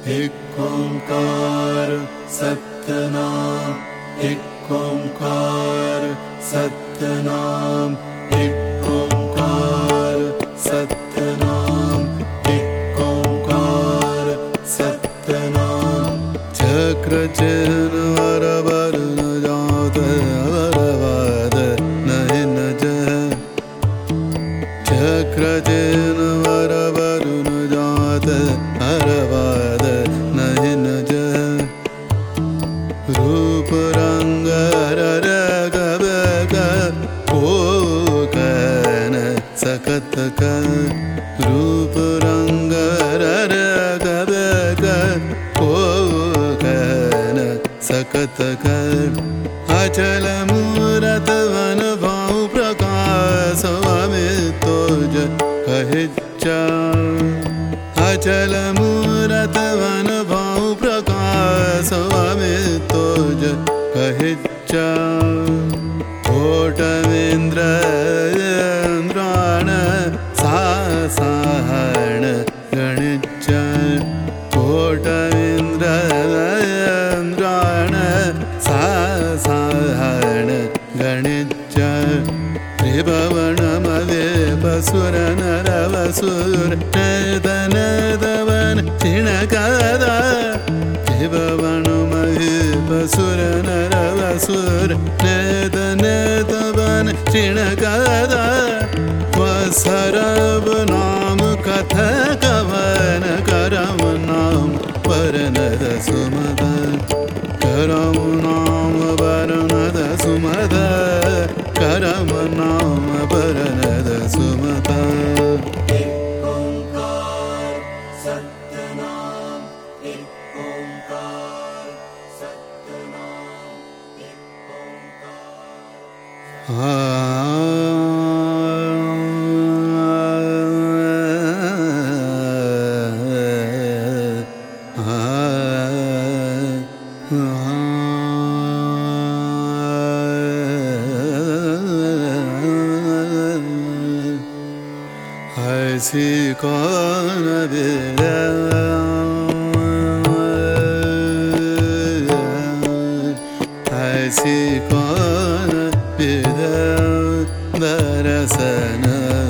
एक ओंकार सतनाम, एक ओंकार सतनाम, एक ओंकार सतनाम, एक ओंकार सतनाम। चक्र चिन्ह वर वरुण जात वरवाद नहीं न जय। चक्र चिन्ह वर वरुण जात हरवाद नहीं न जय। रूप रंग रग कोकन सकत कर। रूप रंग रग कोकन सकत कर। अचल मूरत वन भाव प्रकाश अमितोज कहिच्चा। अचल मूरत वन भाव प्रकाश अमितोज कहिच्चा। कोटवेन्द्र इंद्राण साहण गणिच्चा। कोटवेन्द्र इंद्राण साहण गणिच्चा। त्रिभुवनमवे पसुर नरवसुर नदन दवन चिणकदा। त्रिभुवनमवे पसुर नरवसुर नदन दवन चिणकदा। वसरव नाम कथ कवन करम नाम वरनद सुमद। करम नाम वरनद सुमद। करम नाम वरनद सुमद। एक ओंकार सतनाम, एक ओंकार सतनाम, एक ओंकार। ऐसी कौन विद्या, ऐसी कौन विद्या दर्शन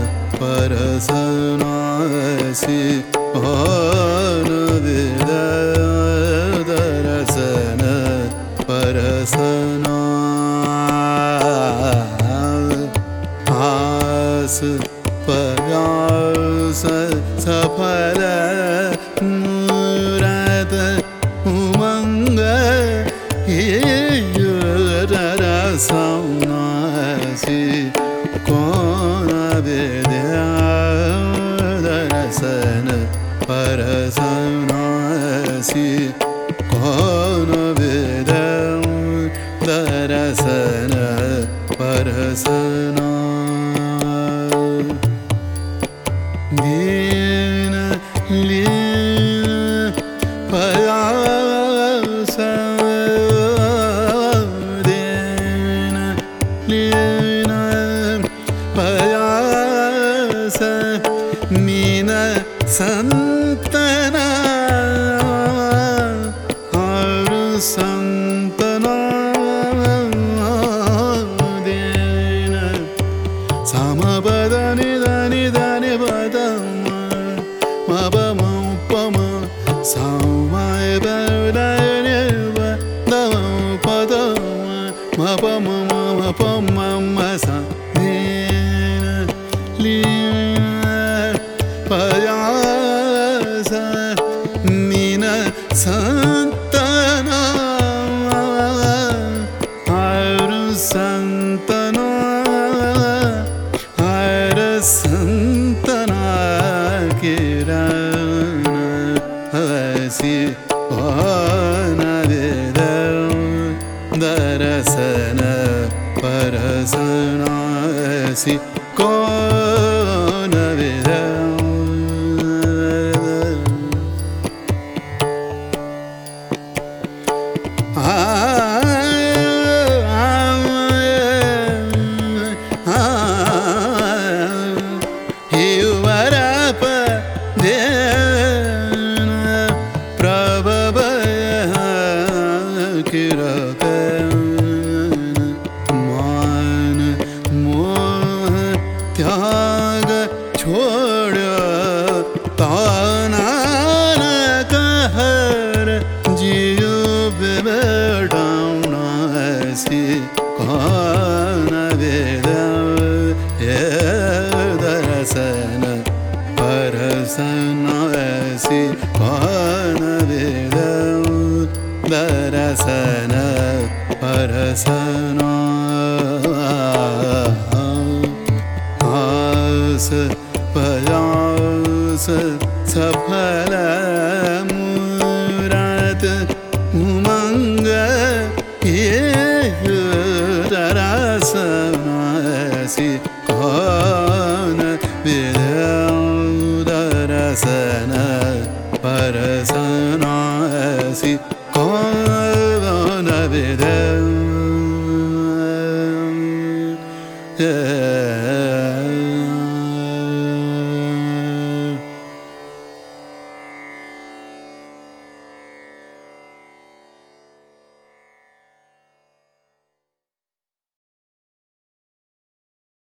परसन। ऐसी कौन विद्या दर्शन परसन। आस प्रयास सफल मूरत उमंग रसनासी। कौन विद्या दर्शन परसनासी। कौन विद्या दर्शन परसना। दीन लीन प्रयास। दीन लीन प्रयास मीन संतना। और संतना दीन समपद निधनि धनि पदम मपम पम समय बदनि पदम पदम मपम मपम मस। दीन लीन प्रयास मीन संतना। और संतना और संतना किरण। ऐसी कौन विद्या दर्शन परसन। ऐसी कौन विद्या। कहर जियो बेबडाउना सी कौन वेद ये दरसन परसन सी कौन वेद दरसन परसन आस पयास सफल मूरत उमंग ये दरसन सी कौन वेद दरसन परसन सी कौन वेद